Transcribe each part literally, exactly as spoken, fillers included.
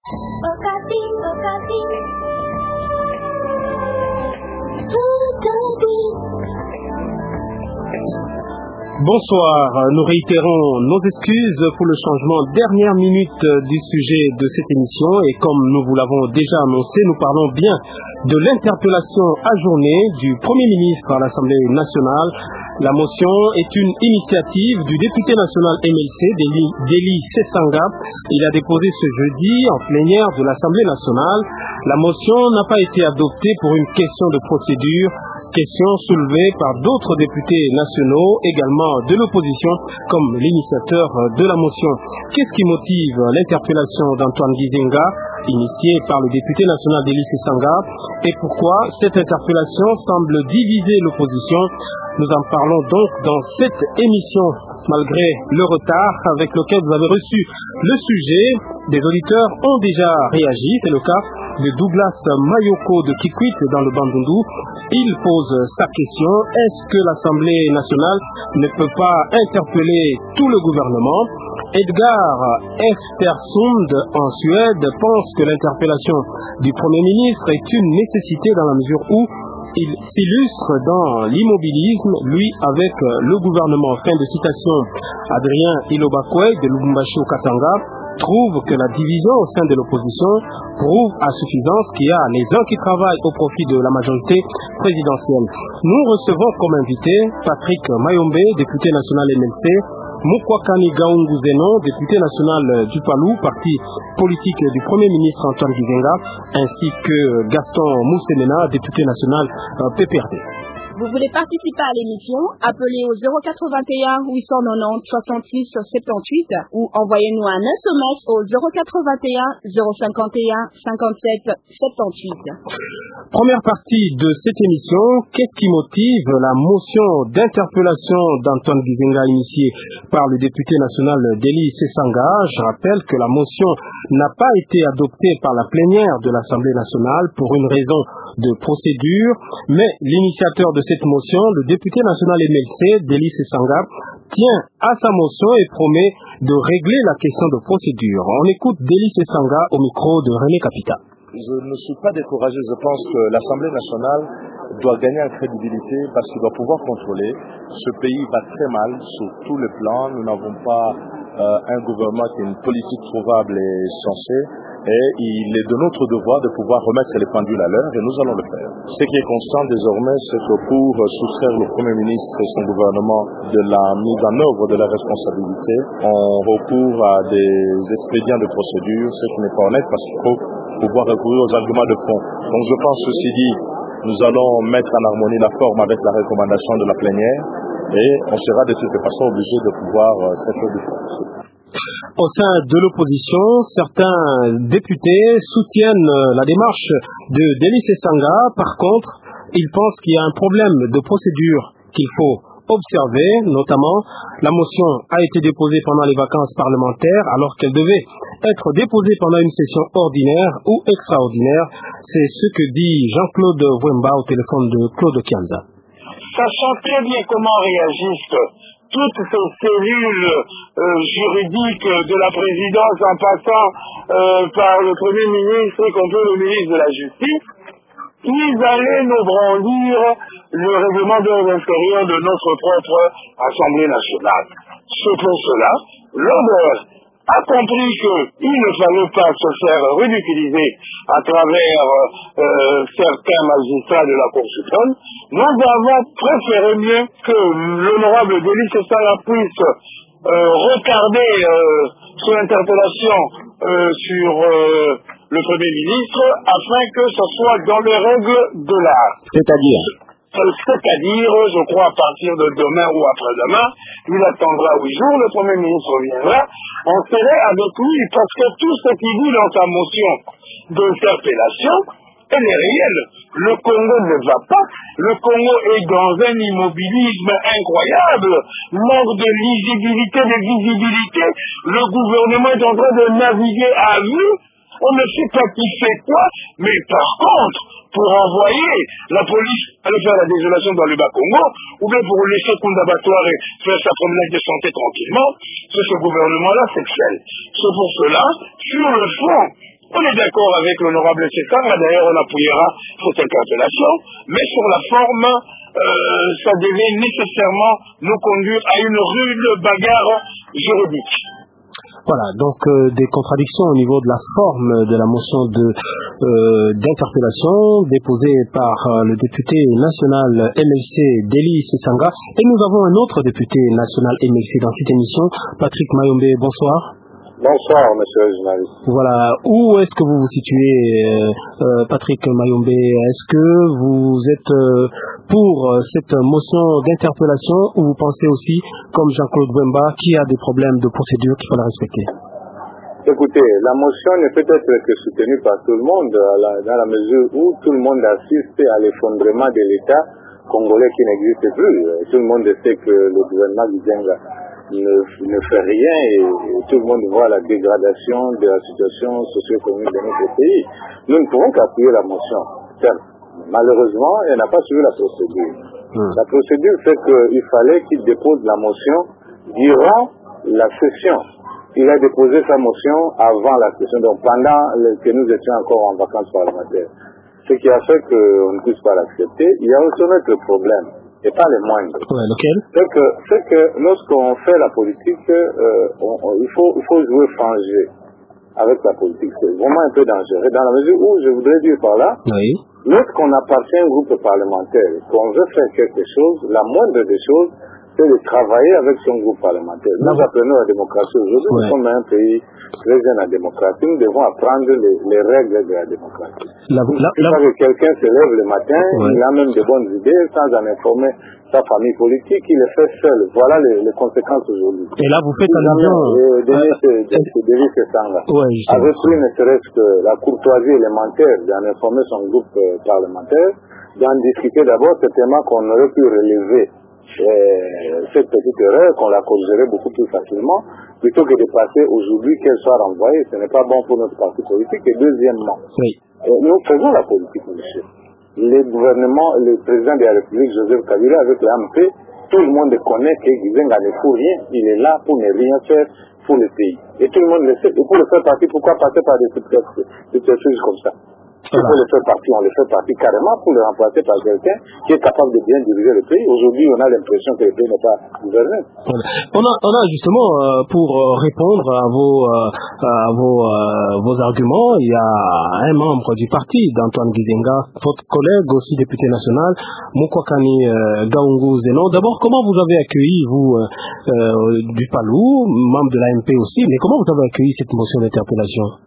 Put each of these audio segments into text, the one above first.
Bonsoir, nous réitérons nos excuses pour le changement dernière minute du sujet de cette émission et comme nous vous l'avons déjà annoncé, nous parlons bien de l'interpellation ajournée du Premier ministre à l'Assemblée nationale. La motion est une initiative du député national M L C, Deli Sesanga. Il a déposé ce jeudi en plénière de l'Assemblée nationale. La motion n'a pas été adoptée pour une question de procédure, question soulevée par d'autres députés nationaux, également de l'opposition, comme l'initiateur de la motion. Qu'est-ce qui motive l'interpellation d'Antoine Gizenga, initiée par le député national Deli Sesanga, et pourquoi cette interpellation semble diviser l'opposition? Nous en parlons donc dans cette émission, malgré le retard avec lequel vous avez reçu le sujet. Des auditeurs ont déjà réagi, c'est le cas de Douglas Mayoko de Kikwit dans le Bandundu. Il pose sa question: est-ce que l'Assemblée nationale ne peut pas interpeller tout le gouvernement? Edgar Estersund en Suède pense que l'interpellation du Premier ministre est une nécessité dans la mesure où il s'illustre dans l'immobilisme, lui avec le gouvernement. Fin de citation. Adrien Ilobakwe de Lubumbashi au Katanga trouve que la division au sein de l'opposition prouve à suffisance qu'il y a les uns qui travaillent au profit de la majorité présidentielle. Nous recevons comme invité Patrick Mayombe, député national M L C, Mukwakani Gaungu Zeno, député national du Palou, parti politique du Premier ministre Antoine Gizenga, ainsi que Gaston Moussemena, député national P P R D. Vous voulez participer à l'émission? Appelez au zéro quatre-vingt-un huit cent quatre-vingt-dix soixante-six soixante-dix-huit ou envoyez-nous un S M S au zéro quatre-vingt-un zéro cinquante et un cinquante-sept soixante-dix-huit. Première partie de cette émission, qu'est-ce qui motive la motion d'interpellation d'Antoine Gizenga initiée par le député national Deli Sesanga? Je rappelle que la motion n'a pas été adoptée par la plénière de l'Assemblée nationale pour une raison de procédure, mais l'initiateur de cette motion, le député national M L C, Deli Sesanga, tient à sa motion et promet de régler la question de procédure. On écoute Deli Sesanga au micro de René Capita. Je ne suis pas découragé, je pense que l'Assemblée nationale doit gagner en crédibilité parce qu'il doit pouvoir contrôler. Ce pays va très mal sur tous les plans. Nous n'avons pas euh, un gouvernement qui a une politique trouvable et sensée. Et il est de notre devoir de pouvoir remettre les pendules à l'heure et nous allons le faire. Ce qui est constant désormais, c'est que pour soustraire le Premier ministre et son gouvernement de la mise en œuvre de la responsabilité, on recourt à des expédients de procédure, ce qui n'est pas honnête parce qu'il faut pouvoir recourir aux arguments de fond. Donc je pense, ceci dit, nous allons mettre en harmonie la forme avec la recommandation de la plénière et on sera de toute façon obligé de pouvoir euh, s'être différencier. Au sein de l'opposition, certains députés soutiennent la démarche de Deli Sesanga. Par contre, ils pensent qu'il y a un problème de procédure qu'il faut observer. Notamment, la motion a été déposée pendant les vacances parlementaires alors qu'elle devait être déposée pendant une session ordinaire ou extraordinaire. C'est ce que dit Jean-Claude Wemba au téléphone de Claude Kianza. Sachant très bien comment réagissent toutes ces cellules euh, juridiques de la présidence en passant euh, par le Premier ministre et contre le ministre de la Justice, ils allaient nous brandir le règlement d'ordre intérieur de notre propre Assemblée nationale. C'est pour cela, l'ordre a compris qu'il ne fallait pas se faire ridiculiser à travers euh, certains magistrats de la Cour suprême. Nous avons préféré mieux que l'honorable Deli Sesanga puisse euh, retarder euh, son interpellation euh, sur euh, le Premier ministre afin que ce soit dans les règles de l'art. C'est-à-dire C'est-à-dire, je crois, à partir de demain ou après-demain, il attendra huit jours, le Premier ministre reviendra, on serait avec lui, parce que tout ce qu'il dit dans sa motion d'interpellation, elle est réelle. Le Congo ne va pas, le Congo est dans un immobilisme incroyable, manque de lisibilité, de visibilité, le gouvernement est en train de naviguer à vue. On ne sait pas qui fait quoi, mais par contre, pour envoyer la police aller faire la désolation dans le Bas-Congo, ou bien pour laisser Kounda-Batoire et faire sa promenade de santé tranquillement, c'est ce gouvernement-là sexuel. C'est pour cela, sur le fond, On est d'accord avec l'honorable Sekanga, d'ailleurs on appuiera cette interpellation, mais sur la forme, euh, ça devait nécessairement nous conduire à une rude bagarre juridique. Voilà, donc euh, des contradictions au niveau de la forme de la motion de euh, d'interpellation déposée par euh, le député national M L C Deli Sesanga, et nous avons un autre député national M L C dans cette émission, Patrick Mayombe. Bonsoir. Bonsoir, monsieur le journaliste. Voilà, où est-ce que vous vous situez, euh, Patrick Mayombe? Est-ce que vous êtes euh, pour cette motion d'interpellation, ou vous pensez aussi, comme Jean-Claude Bemba, qu'il y a des problèmes de procédure qu'il faut respecter? Écoutez, la motion ne peut être que soutenue par tout le monde, dans la mesure où tout le monde assiste à l'effondrement de l'État congolais qui n'existe plus. Tout le monde sait que le gouvernement Gizenga Ne, ne fait rien, et, et tout le monde voit la dégradation de la situation socio-économique de notre pays. Nous ne pouvons qu'appuyer la motion. Certes, malheureusement, elle n'a pas suivi la procédure. Mmh. La procédure fait qu'il fallait qu'il dépose la motion durant la session. Il a déposé sa motion avant la session, donc pendant le, que nous étions encore en vacances parlementaires. Ce qui a fait qu'on ne puisse pas l'accepter. Il y a aussi un autre problème, et pas les moindres. Ouais, lequel? C'est que, c'est que lorsqu'on fait la politique, euh, on, on, il, faut, il faut jouer frangé avec la politique. C'est vraiment un peu dangereux. Dans la mesure où, je voudrais dire par là, oui. Lorsqu'on appartient à un groupe parlementaire, qu'on veut faire quelque chose, la moindre des choses, c'est de travailler avec son groupe parlementaire. Nous oui. apprenons la démocratie aujourd'hui. Ouais. Nous sommes un pays très jeune en démocratie. Nous devons apprendre les, les règles de la démocratie. La, la, la... que quelqu'un se lève le matin, ouais. il a même de bonnes idées, sans en informer sa famille politique, il le fait seul. Voilà les, les conséquences aujourd'hui. Et là, vous faites allusion... Denis Sesanga avait pris ne serait-ce que la courtoisie élémentaire d'en informer son groupe euh, parlementaire, d'en discuter d'abord, certainement qu'on aurait pu relever euh, cette petite erreur, qu'on la corrigerait beaucoup plus facilement, plutôt que de passer aujourd'hui qu'elle soit renvoyée. Ce n'est pas bon pour notre parti politique. Et deuxièmement, oui. euh, nous faisons la politique, monsieur. Les gouvernements, le président de la République, Joseph Kabila, avec l'A M P, tout le monde connaît que Gizenga ne fout rien. Il est là pour ne rien faire pour le pays. Et tout le monde le sait. Et pour le faire partie, pourquoi passer par des subterfuges comme ça? Il faut le faire partie, on le fait partie carrément pour le remplacer par quelqu'un qui est capable de bien diriger le pays. Aujourd'hui, on a l'impression que le pays n'est pas gouverné. Voilà. On a, on a justement, euh, pour répondre à vos, euh, à vos, euh, vos arguments, il y a un membre du parti d'Antoine Gizenga, votre collègue aussi député national, Mukwakani euh, Gaungu Zeno. D'abord, comment vous avez accueilli, vous, euh, euh, du Palou, membre de l'A M P aussi, mais comment vous avez accueilli cette motion d'interpellation?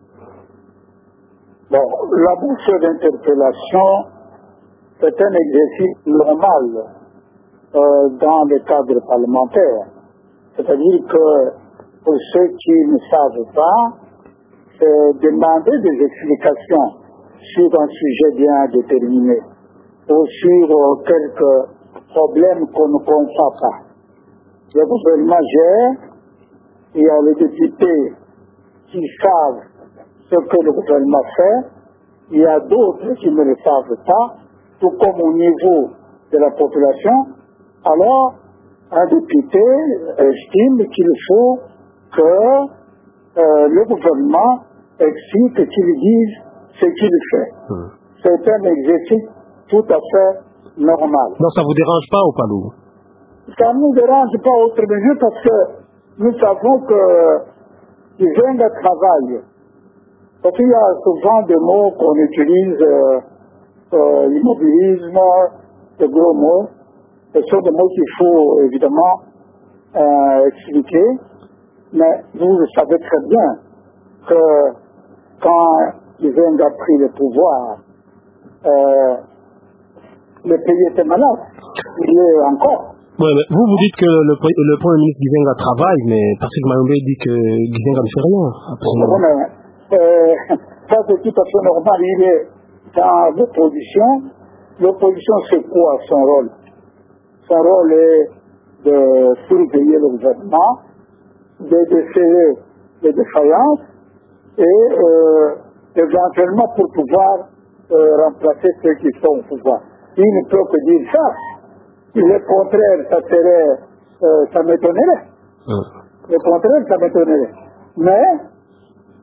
Bon, la motion d'interpellation est un exercice normal euh, dans le cadre parlementaire. C'est-à-dire que pour ceux qui ne savent pas, c'est demander des explications sur un sujet bien déterminé ou sur euh, quelques problèmes qu'on ne comprend pas. Le gouvernement gère, il y a les députés qui savent ce que le gouvernement fait, il y a d'autres qui ne le savent pas, tout comme au niveau de la population. Alors, un député estime qu'il faut que euh, le gouvernement explique et qu'il dise ce qu'il fait. Mmh. C'est un exercice tout à fait normal. Non, ça ne vous dérange pas au Palou? Ça ne nous dérange pas autre mesure parce que nous savons que Gizenga travaille. Parce qu'il y a souvent des mots qu'on utilise, euh, euh, l'immobilisme, de gros mots. Ce sont des mots qu'il faut évidemment euh, expliquer. Mais vous le savez très bien que quand Gizenga a pris le pouvoir, euh, le pays était malade. Il est encore. Oui, mais vous, vous dites que le, le Premier ministre Gizenga travaille, mais Patrick Mayombe dit que Gizenga ne fait rien. Absolument. Oui, Euh, ça c'est tout à fait normal. Il est dans l'opposition. L'opposition, c'est quoi son rôle? Son rôle est de surveiller le gouvernement, de déceler les défaillances et euh, éventuellement pour pouvoir euh, remplacer ceux qui sont au pouvoir. Il ne peut que dire ça. Le contraire, ça serait, euh, ça m'étonnerait. Le contraire, ça m'étonnerait. Mais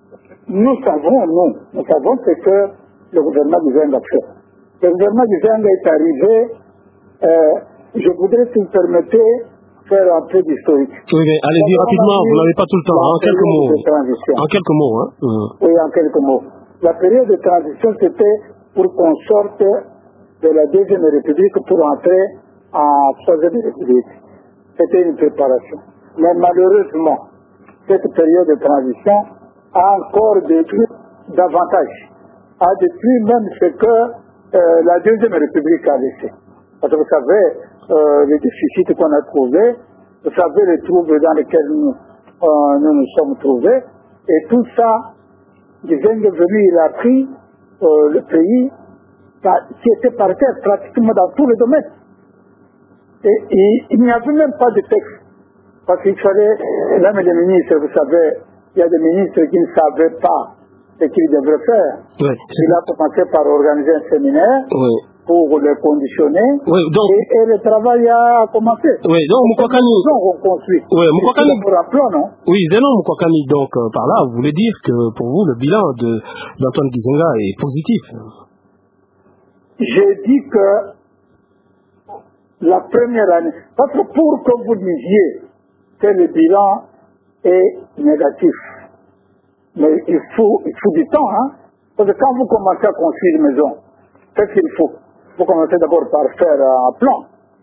nous savons, nous, nous savons ce que le gouvernement du Zeng a fait. Le gouvernement du Zeng est arrivé, euh, je voudrais, si vous permettez, faire un peu d'historique. Oui, mais allez-y rapidement, vous n'avez pas tout le temps, en quelques mots. En quelques mots, hein. Mmh. Oui, en quelques mots. La période de transition, c'était pour qu'on sorte de la Deuxième République pour entrer en Troisième République. C'était une préparation. Mais malheureusement, cette période de transition a encore détruit davantage, a détruit même ce que euh, la Deuxième République a laissé. Parce que vous savez, euh, les déficits qu'on a trouvés, vous savez les troubles dans lesquels nous euh, nous, nous sommes trouvés, et tout ça, du Zeng est venu, il a pris euh, le pays qui était par terre pratiquement dans tous les domaines. Et, et il n'y avait même pas de texte. Parce qu'il fallait, même les ministres, vous savez, il y a des ministres qui ne savaient pas ce qu'ils devraient faire. Oui, il a commencé par organiser un séminaire oui. pour les conditionner. Oui, donc, et, et le travail a commencé. Oui, donc Moukwakani. On construit. Oui, Moukwakani. Pour un plan, non? Oui, Zenon Moukwakani, donc euh, par là, vous voulez dire que pour vous, le bilan de, d'Antoine Gizenga est positif? J'ai dit que la première année, parce que pour que vous disiez que le bilan est négatif, mais il faut, il faut du temps, hein, parce que quand vous commencez à construire une maison, qu'est-ce qu'il faut? Vous commencez d'abord par faire un plan.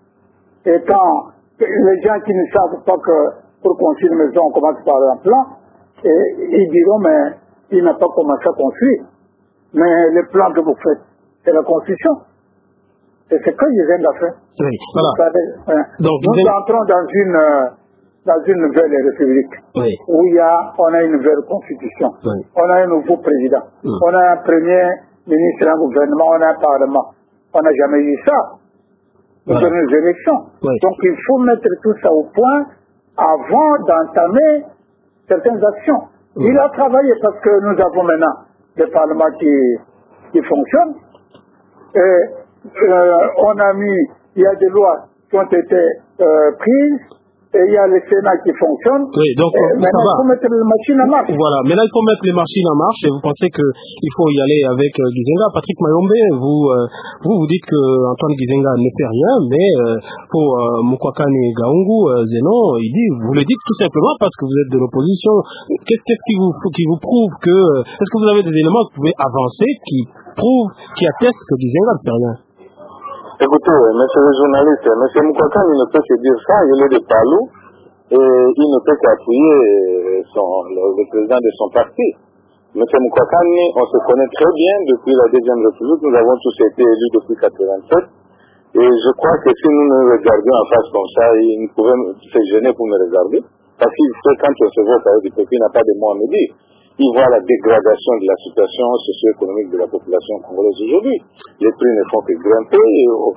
Et quand les gens qui ne savent pas que pour construire une maison, on commence par un plan, et ils diront, mais il n'a pas commencé à construire. Mais le plan que vous faites, c'est la construction. C'est ce que Gizenga a fait. Oui, voilà. Savez, hein. Donc, nous avez... entrons dans une, dans une nouvelle république. Oui. Où il y a, on a une nouvelle constitution. Oui. On a un nouveau président. Oui. On a un premier ministre, un gouvernement, on a un parlement. On n'a jamais eu ça. Nous voilà. avons des élections. Oui. Donc il faut mettre tout ça au point avant d'entamer certaines actions. Oui. Il a travaillé parce que nous avons maintenant le parlement qui, qui fonctionne. Et euh, on a mis, il y a des lois qui ont été euh, prises. Et il y a le Sénat qui fonctionne. Oui, donc et maintenant, il faut mettre les machines en marche. Voilà, maintenant il faut mettre les machines en marche et vous pensez qu'il faut y aller avec euh, Gizenga. Patrick Mayombe, vous, euh, vous vous dites que Antoine Gizenga ne fait rien, mais euh, pour euh, Moukwakani Gaungu, euh, Zenon, il dit, vous le dites tout simplement parce que vous êtes de l'opposition. Qu'est-ce, qu'est-ce qui vous, qui vous prouve que... Euh, est-ce que vous avez des éléments que vous pouvez avancer qui prouvent, qui attestent que Gizenga ne fait rien? Écoutez, monsieur le journaliste, monsieur Moukwakani ne peut se dire ça, il est de Palou, et il ne peut qu'appuyer son, le, le président de son parti. Monsieur Moukwakani, on se connaît très bien depuis la Deuxième République, nous avons tous été élus depuis mille neuf cent quatre-vingt-sept, et je crois que si nous nous regardions en face comme ça, il pouvait se gêner pour me regarder, parce qu'il sait quand on se voit au carré du Pékin, il n'a pas de mots à me dire. Il voit la dégradation de la situation socio-économique de la population congolaise aujourd'hui. Les prix ne font que grimper.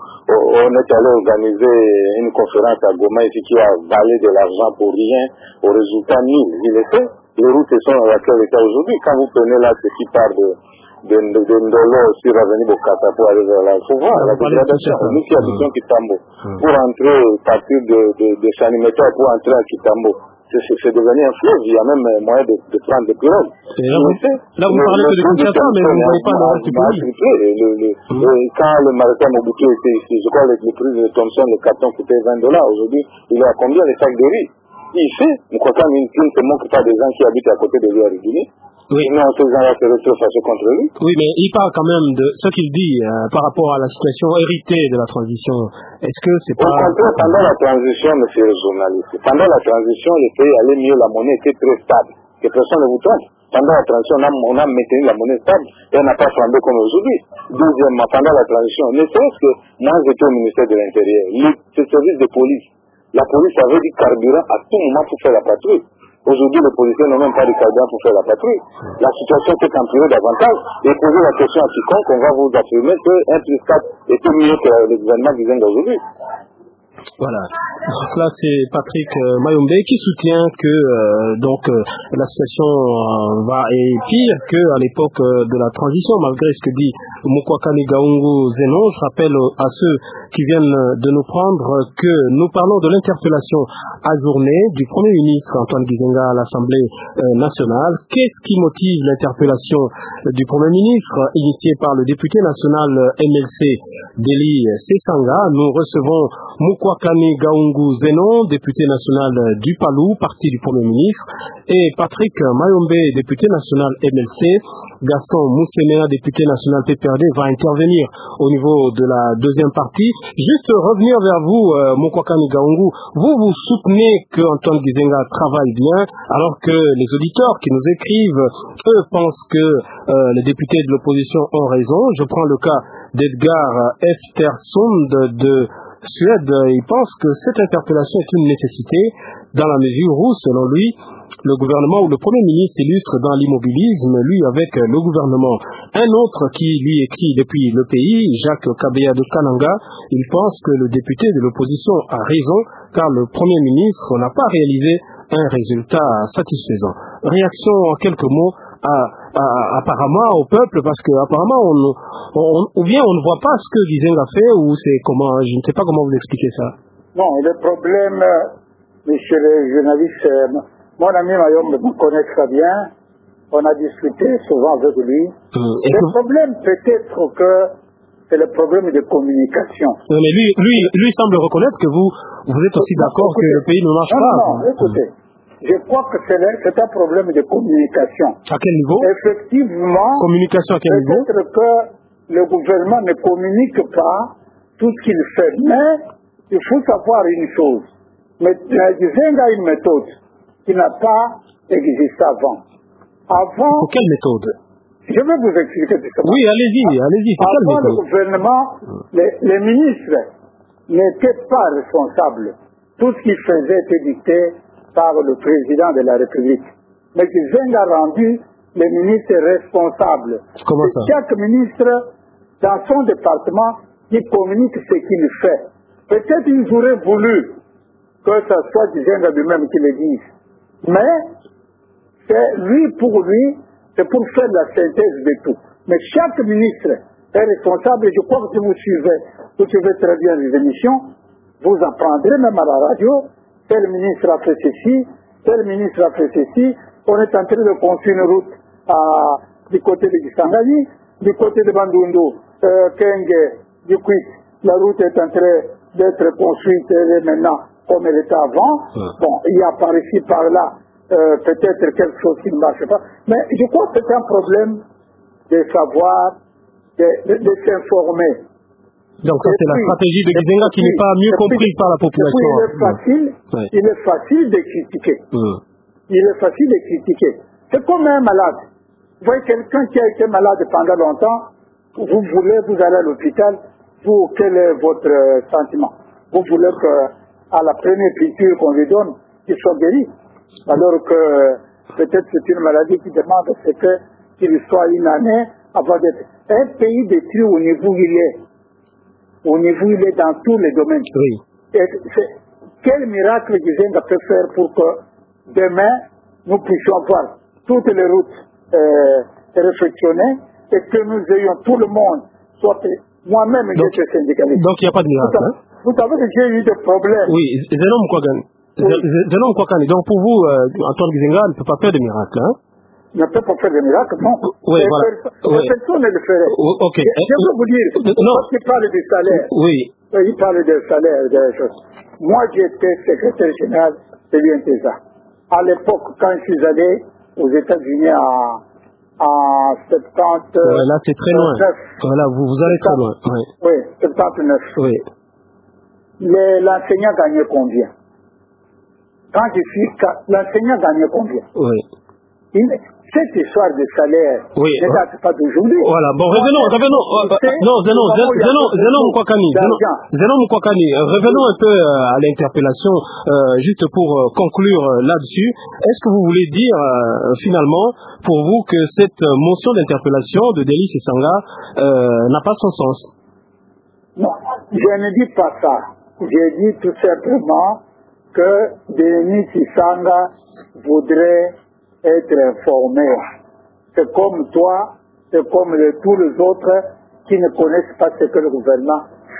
On est allé organiser une conférence à Goma ici qui a valé de l'argent pour rien, au résultat nul. Il est fait. Les routes sont à quel état aujourd'hui. Quand vous prenez là ce qui part de, de, de, de Ndolo sur l'avenue Bokata pour aller vers là, il faut voir la dégradation. Nous qui habitons Kitambo, pour entrer, partir de, de, de Sanimeta pour entrer à Kitambo, c'est devenu un fleuve, il y a même moyen de, de prendre des pirogues. Là, vous, là, vous parlez de Kinshasa, mais vous ne voyez pas le reste du pays. Quand le maréchal Mobutu était ici, je crois que le prix de Thomson, le carton coûtait vingt dollars. Aujourd'hui, il est à combien les sacs de riz? Ici, nous croyons qu'il ne se manque pas des gens qui habitent à côté de lui à Régulé. Oui. Sinon, ces gens-là se retrouvent face contre lui. Oui, mais il parle quand même de ce qu'il dit euh, par rapport à la situation héritée de la transition. Est-ce que c'est pas... Au contraire, pendant la transition, monsieur le journaliste, pendant la transition, le pays allait mieux, la monnaie était très stable. Que personne ne vous trompe. Pendant la transition, on a, on a maintenu la monnaie stable et on n'a pas flambé comme aujourd'hui. Deuxièmement, pendant la transition, ne serait-ce que moi, j'étais au ministère de l'Intérieur, le service de police. La police avait du carburant à tout moment pour faire la patrouille. Aujourd'hui, les policiers n'ont même pas de carburant pour faire la patrouille. La situation s'est empirée davantage. Et poser la question à quiconque, on va vous affirmer que un plus quatre était mieux que le gouvernement du Zeng aujourd'hui. Voilà. Donc là, c'est Patrick euh, Mayombe qui soutient que euh, donc euh, la situation euh, va est pire qu'à l'époque euh, de la transition, malgré ce que dit Moukwakani Gaungu Zenon. Je rappelle euh, à ceux qui viennent de nous prendre que nous parlons de l'interpellation ajournée du Premier ministre Antoine Gizenga à l'Assemblée euh, nationale. Qu'est-ce qui motive l'interpellation du Premier ministre initiée par le député national M L C Deli Sesanga? Nous recevons Mukwakani Gaungu Zenon, député national du Palou, parti du Premier ministre, et Patrick Mayombe, député national M L C. Gaston Moussemea, député national P P R D, va intervenir au niveau de la deuxième partie. Juste revenir vers vous, euh, Mukwakani Gaungu, vous vous soutenez que Antoine Gizenga travaille bien, alors que les auditeurs qui nous écrivent, eux, pensent que euh, les députés de l'opposition ont raison. Je prends le cas d'Edgar Eftersund de Suède. Il pense que cette interpellation est une nécessité dans la mesure où, selon lui, le gouvernement ou le Premier ministre illustre dans l'immobilisme, lui avec le gouvernement. Un autre qui lui écrit depuis le pays, Jacques Kabeya de Kananga, il pense que le député de l'opposition a raison car le Premier ministre n'a pas réalisé un résultat satisfaisant. Réaction en quelques mots à, à, apparemment au peuple, parce que apparemment on, on, ou bien on ne voit pas ce que Gizenga fait, ou c'est comment, je ne sais pas comment vous expliquer ça. Non, le problème, monsieur le journaliste, mon ami Mayombe me connaît très bien, on a discuté souvent avec lui. Mmh. Le que... problème peut-être que c'est le problème de communication. Oui, mais lui, lui, lui semble reconnaître que vous, vous êtes aussi d'accord que le pays ne marche non, pas. Non, non, écoutez, mmh. je crois que c'est, le, c'est un problème de communication. À quel niveau? Effectivement, communication à quel niveau? Peut-être que le gouvernement ne communique pas tout ce qu'il fait, mais il faut savoir une chose. Mais Gizenga a une méthode qui n'a pas existé avant. Avant... Pour quelle méthode? Je vais vous expliquer tout ça. Oui, allez-y, allez-y. Pour quelle avant méthode? Le gouvernement, les, les ministres n'étaient pas responsables. Tout ce qu'ils faisaient était dicté par le président de la République. Mais Gizenga a rendu les ministres responsables. Comment ça? Chaque ministre, dans son département, il communique ce qu'il fait. Peut-être ils auraient voulu que ce soit Gizenga lui-même qui le dise. Mais, c'est lui, pour lui, c'est pour faire la synthèse de tout. Mais chaque ministre est responsable, et je crois que si vous suivez, vous suivez très bien les émissions, vous apprendrez même à la radio, tel ministre a fait ceci, tel ministre a fait ceci, on est en train de construire une route à, du côté de Kisangani, du côté de Bandundu, euh, Kenge, du Kwit, la route est en train d'être construite et maintenant comme elle était avant. Ouais. Bon, il y a par ici, par là, euh, peut-être quelque chose qui ne marche pas. Mais je crois que c'est un problème de savoir, de, de, de s'informer. Donc ça, c'est la stratégie de Gizenga qui n'est pas mieux comprise par la population. Il est facile, ouais. il est facile de critiquer. Ouais. Il est facile de critiquer. C'est comme un malade. Vous voyez quelqu'un qui a été malade pendant longtemps, vous voulez, vous allez à l'hôpital, vous, quel est votre euh, sentiment? Vous voulez que à la première piqûre qu'on lui donne, qu'il soit guéri. Alors que peut-être c'est une maladie qui demande c'est que, qu'il soit une année avant d'être. Un pays détruit au niveau où il est. Au niveau où il est dans tous les domaines. Oui. Et quel miracle Gizenga peut faire pour que demain nous puissions avoir toutes les routes euh, réflexionnées et que nous ayons tout le monde, soit moi-même j'étais syndicaliste. Donc il n'y a pas de miracle. Hein? Vous savez que j'ai eu des problèmes. Oui, Zenon Mukwakani. Zenon Mukwakani. Donc pour vous, euh, Antoine Gizenga ne peut pas faire de miracle, hein? Ne peut pas faire de miracle, non. Oui, voilà. Personne oui. Personne ne le ferait. Ok. Je, je veux vous dire, non. Parce qu'il parle du salaire. Oui. Il parle des salaires, des choses. Moi, j'étais secrétaire général de l'U N T S A. À l'époque, quand je suis allé aux États-Unis en, en septembre-neuf. Ouais, là, c'est très loin. Voilà, vous, vous allez très loin. Oui, oui septembre-neuf. Oui. Les, l'enseignant gagnait combien? Quand je suis, l'enseignant gagnait combien? Oui. Il, cette histoire de salaire oui. ne date pas d'aujourd'hui. Voilà, bon, revenons, revenons. Non, Zenon, Zenon, Zenon Mukwakani, Zenon Mukwakani, revenons un peu à l'interpellation, euh, juste pour euh, conclure euh, là-dessus. Est-ce que vous voulez dire, euh, finalement, pour vous, que cette motion d'interpellation de Deli Sesanga euh, n'a pas son sens? Non, je ne dis pas ça. Je dis tout simplement que Deli Sesanga voudrait être informé. C'est comme toi, c'est comme les, tous les autres qui ne connaissent pas ce que le gouvernement fait.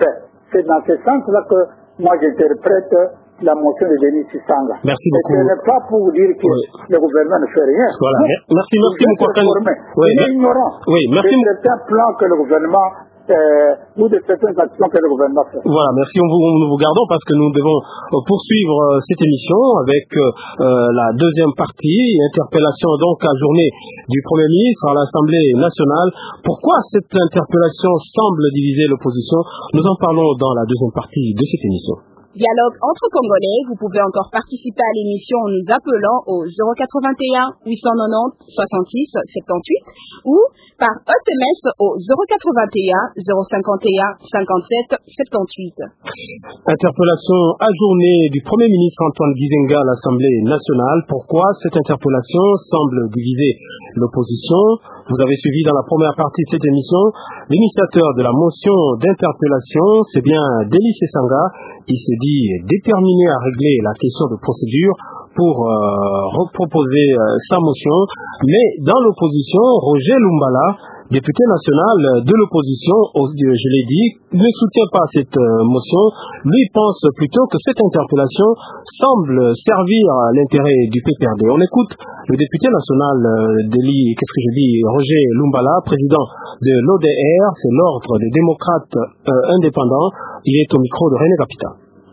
C'est dans ce sens-là que moi j'interprète la motion de Denis Sissanga. Merci beaucoup. Ce n'est pas pour vous dire que oui. le gouvernement ne fait rien. Voilà. Non, merci, merci, Moukouakani. Oui, il est ignorant oui, merci. de certains plans que le gouvernement euh, ou de certaines actions que le gouvernement fait. Voilà, merci. On vous, nous vous gardons parce que nous devons poursuivre cette émission avec euh, la deuxième partie, interpellation donc à journée du Premier ministre à l'Assemblée nationale. Pourquoi cette interpellation semble diviser l'opposition? Nous en parlons dans la deuxième partie de cette émission. Dialogue entre Congolais, vous pouvez encore participer à l'émission en nous appelant au zéro quatre-vingt-un huit cent quatre-vingt-dix soixante-six soixante-dix-huit ou par S M S au zéro quatre-vingt-un zéro cinquante et un cinquante-sept soixante-dix-huit. Interpellation ajournée du Premier ministre Antoine Gizenga à l'Assemblée nationale. Pourquoi cette interpellation semble diviser l'opposition? Vous avez suivi dans la première partie de cette émission l'initiateur de la motion d'interpellation, c'est bien Denis Sissanga. Il se dit déterminé à régler la question de procédure pour euh, reproposer euh, sa motion. Mais dans l'opposition, Roger Lumbala, député national de l'opposition, je l'ai dit, ne soutient pas cette euh, motion. Lui pense plutôt que cette interpellation semble servir à l'intérêt du P P R D. On écoute le député national euh, de l'I, qu'est-ce que je dis, Roger Lumbala, président de l'O D R, c'est l'Ordre des démocrates euh, indépendants. Il est au micro de René Capita.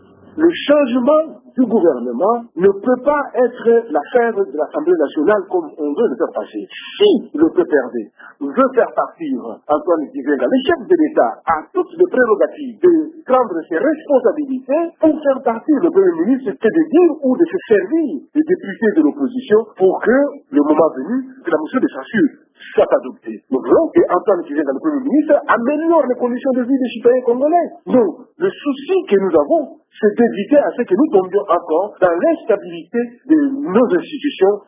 Le changement du gouvernement ne peut pas être l'affaire de l'Assemblée nationale comme on veut le faire passer. Si le P P R D veut faire partir Antoine Gizenga, le chef de l'État a toutes les prérogatives de prendre ses responsabilités pour faire partir le Premier ministre, c'est de dire ou de se servir des députés de l'opposition pour que, le moment venu, que la motion de censure soit adoptée. Nous voulons que Antoine Gizenga, le Premier ministre, améliore les conditions de vie des citoyens congolais. Donc, le souci que nous avons, c'est d'éviter à ce que nous tombions encore dans l'instabilité de nos institutions.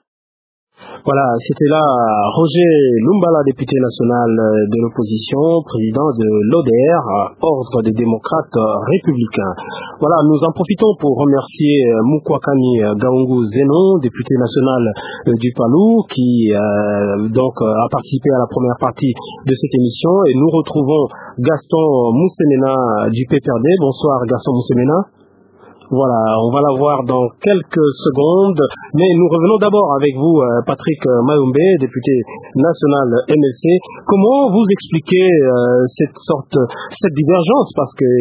Voilà, c'était là Roger Lumbala, député national de l'opposition, président de l'O D R, Ordre des démocrates républicains. Voilà, nous en profitons pour remercier Moukouakani Gaungu Zenon, député national du Palou, qui euh, donc a participé à la première partie de cette émission. Et nous retrouvons Gaston Moussemena du P P R D. Bonsoir Gaston Moussemena. Voilà, on va la voir dans quelques secondes, mais nous revenons d'abord avec vous, Patrick Mayombe, député national M L C. Comment vous expliquez euh, cette sorte, cette divergence? Parce que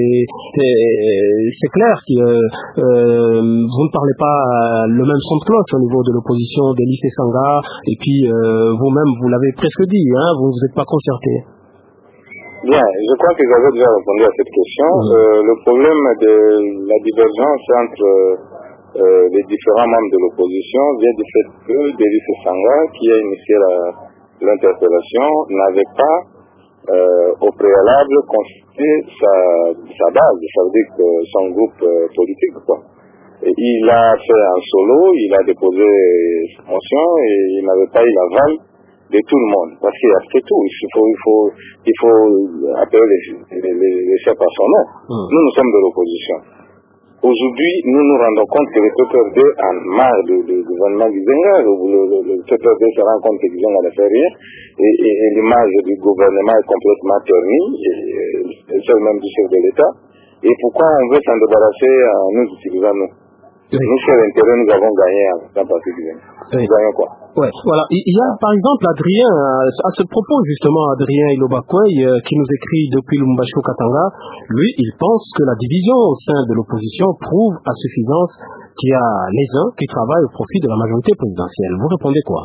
euh, c'est clair que euh, vous ne parlez pas le même son de cloche au niveau de l'opposition d'Denis Sissanga, et puis euh, vous-même, vous l'avez presque dit, hein, vous ne vous êtes pas concerté. Bien, je crois que j'avais déjà répondu à cette question. Mmh. Euh, le problème de la divergence entre euh, les différents membres de l'opposition vient du fait que Denis Sissanga, qui a initié l'interpellation, n'avait pas euh, au préalable constitué sa, sa base, ça veut dire que son groupe euh, politique, quoi. Et il a fait un solo, il a déposé sa motion et il n'avait pas eu l'aval de tout le monde, parce qu'après tout, il faut, il faut, il faut appeler les, les, les chefs à son nom. Mmh. Nous, nous sommes de l'opposition. Aujourd'hui, nous nous rendons compte que le P P R D a marre du gouvernement Gizenga, le, le, le, le P P R D se rend compte que Gizenga ne fait rien, et, et, et l'image du gouvernement est complètement ternie, et, et c'est même du chef de l'État. Et pourquoi on veut s'en débarrasser en nous utilisant nous? Oui. Nous, sur l'intérêt, nous avons gagné en partie du Gizenga. Oui. Nous gagnons quoi? Ouais, voilà. Il y a par exemple Adrien, à ce propos justement, Adrien Ilobakwei, euh, qui nous écrit depuis Lumbasho Katanga, lui, il pense que la division au sein de l'opposition prouve à suffisance qu'il y a les uns qui travaillent au profit de la majorité présidentielle. Vous répondez quoi?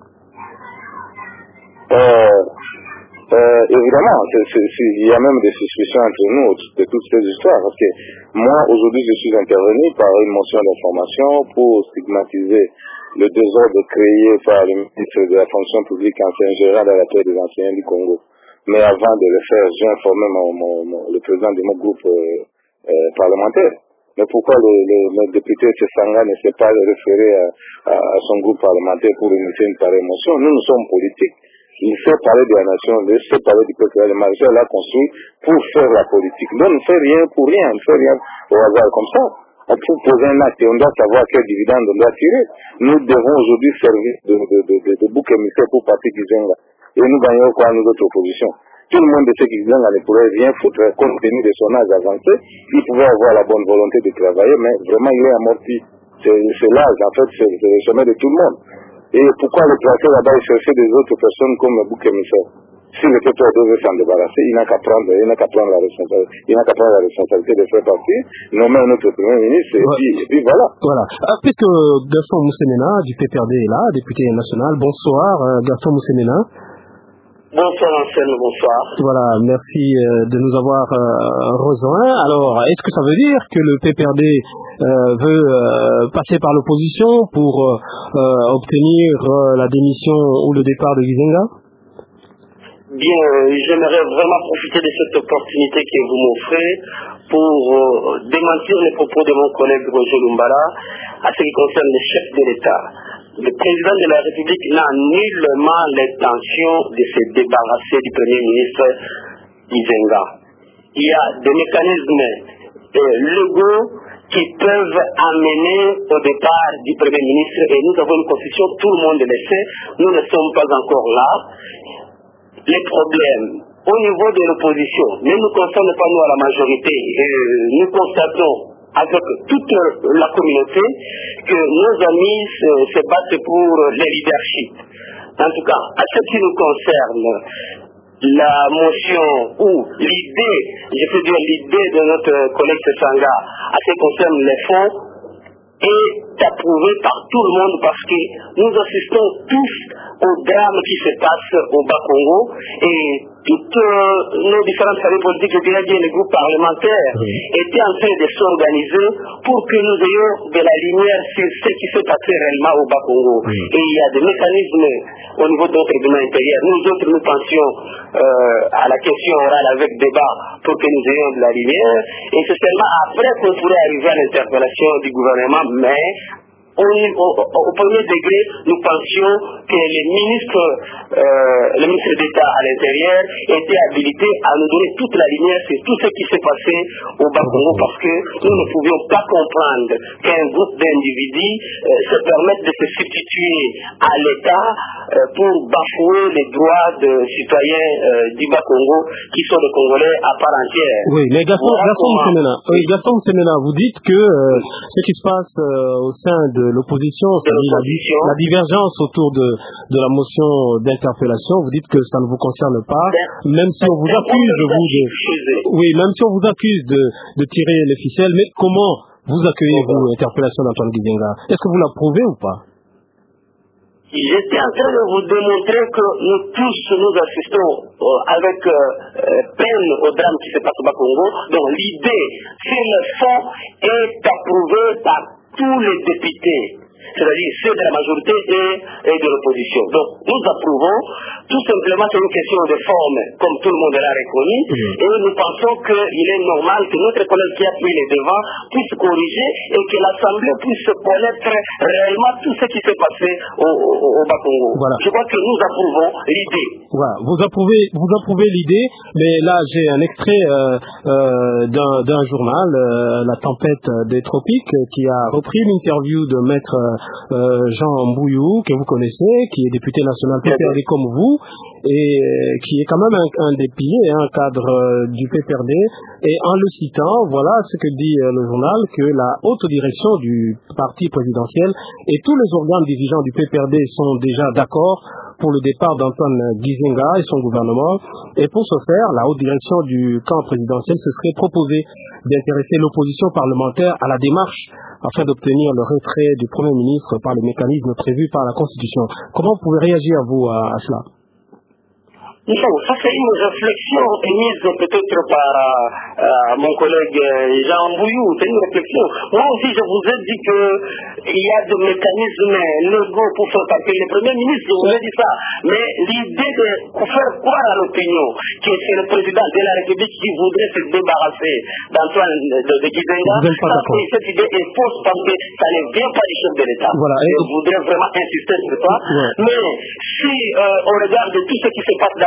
euh, euh, Évidemment, c'est, c'est, c'est, il y a même des suspicions entre nous de toutes ces histoires, parce que moi, aujourd'hui, je suis intervenu par une motion d'information pour stigmatiser le désordre créé par le ministre de la fonction publique, ancien gérant à la tête des enseignants du Congo. Mais avant de le faire, j'ai informé mon, mon, mon, le président de mon groupe euh, euh, parlementaire. Mais pourquoi le, le, le député Sissanga ne s'est pas référé à, à, à son groupe parlementaire pour initier une pareille motion? Nous, nous sommes politiques. Il sait parler de la nation, il sait parler du peuple. Le Marshal l'a construit pour faire la politique. Donc, on ne fait rien pour rien, on ne fait rien au hasard comme ça. On peut poser un acte et on doit savoir quel dividende on doit tirer. Nous devons aujourd'hui servir de, de, de, de, de bouc émissaire pour partir Gizenga. Et nous gagnons quoi, nous autres oppositions? tout le monde de ceux qui viennent ne pourrait rien foutre, compte tenu de son âge avancé. Il pouvait avoir la bonne volonté de travailler, mais vraiment il est amorti. C'est l'âge, en fait, c'est le sommet de tout le monde. Et pourquoi le placer là-bas et chercher des autres personnes comme le bouc émissaire? Si le P P R D veut s'en débarrasser, il n'a qu'à prendre, il n'a qu'à prendre la responsabilité, il n'a qu'à prendre la responsabilité de faire partie, nommer un autre premier ministre, et, ouais. puis, et puis voilà. Voilà. Ah, puisque Gaston Moussemena du P P R D est là, député national, bonsoir, euh, Gaston Moussemena. Bonsoir Anselme, bonsoir. Voilà, merci euh, de nous avoir euh, rejoints. Alors, est-ce que ça veut dire que le P P R D euh, veut euh, passer par l'opposition pour euh, obtenir euh, la démission ou le départ de Gizenga? Bien, euh, j'aimerais vraiment profiter de cette opportunité que vous m'offrez pour euh, démentir les propos de mon collègue Roger Lumbala à ce qui concerne le chef de l'État. Le président de la République n'a nullement l'intention de se débarrasser du Premier ministre Gizenga. Il y a des mécanismes euh, légaux qui peuvent amener au départ du Premier ministre et nous avons une constitution, tout le monde le sait, nous ne sommes pas encore là. Les problèmes au niveau de l'opposition ne nous concernent pas nous à la majorité. Et nous constatons avec toute la communauté que nos amis se, se battent pour les leaderships. En tout cas, à ce qui nous concerne, la motion ou l'idée, je peux dire l'idée de notre collègue Sanga, à ce qui concerne les fonds, est approuvée par tout le monde parce que nous assistons tous au drame qui se passe au Bas-Congo et toutes euh, nos différentes familles politiques, je dirais bien les groupes parlementaires, oui. étaient en train de s'organiser pour que nous ayons de la lumière sur ce qui s'est passé réellement au Bas-Congo. Oui. Et il y a des mécanismes au niveau de notre règlement intérieur. Nous autres, nous pensions euh, à la question orale avec débat pour que nous ayons de la lumière. Et c'est seulement après qu'on pourrait arriver à l'interpellation du gouvernement, mais Au, au, au premier degré, nous pensions que les ministres, euh, le ministre d'État à l'intérieur était habilité à nous donner toute la lumière sur tout ce qui s'est passé au Bas-Congo parce que nous ne pouvions pas comprendre qu'un groupe d'individus euh, se permette de se substituer à l'État euh, pour bafouer les droits de citoyens euh, du Bas-Congo qui sont des Congolais à part entière. Oui, mais Gaston, Gaston Moussemena, oui, Gaston Moussemena, vous dites que euh, ce qui se passe euh, au sein de l'opposition, c'est-à-dire la, la divergence autour de, de la motion d'interpellation, vous dites que ça ne vous concerne pas, même si on vous accuse de vous de, oui, même si on vous accuse de, de tirer les ficelles, mais comment vous accueillez-vous l'interpellation d'Antoine Gizenga? Est-ce que vous l'approuvez ou pas? J'étais en train de vous démontrer que nous tous nous assistons euh, avec euh, peine au drame qui se passe au Bas-Congo. Donc l'idée, sur le fond, est approuvée par tous les députés, c'est-à-dire ceux de la majorité et, et de l'opposition. Donc nous approuvons, tout simplement c'est une question de forme, comme tout le monde l'a reconnu, mmh. et nous pensons qu'il est normal que notre collègue qui a pris les devants puisse corriger et que l'Assemblée puisse connaître réellement tout ce qui s'est passé au, au, au Bas-Congo. Voilà. Je crois que nous approuvons l'idée. Voilà. Vous approuvez, vous approuvez l'idée, mais là j'ai un extrait euh, euh, d'un journal, euh, La Tempête des Tropiques, qui a repris l'interview de maître euh, Jean Mbouyou, que vous connaissez, qui est député national P P R D comme vous, et euh, qui est quand même un, un des piliers, un cadre euh, du P P R D. Et en le citant, voilà ce que dit euh, le journal, que la haute direction du parti présidentiel et tous les organes dirigeants du P P R D sont déjà d'accord pour le départ d'Antoine Gizenga et son gouvernement. Et pour ce faire, la haute direction du camp présidentiel se serait proposée d'intéresser l'opposition parlementaire à la démarche afin d'obtenir le retrait du Premier ministre par les mécanismes prévus par la Constitution. Comment vous pouvez réagir, vous, à, à cela? Non, ça c'est une réflexion émise peut-être par euh, mon collègue Jean Mbouyou, c'est une réflexion. Moi aussi je vous ai dit qu'il y a des mécanismes légaux pour faire partir le Premier ministre, je vous ai dit ça. Mais l'idée de faire croire à l'opinion que c'est le président de la République qui voudrait se débarrasser d'Antoine de, de Gizenga, cette idée est fausse parce que ça ne vient pas du chef de l'État. Voilà, je voudrais vraiment insister sur ça. Ouais. Mais si euh, on regarde tout ce qui se passe dans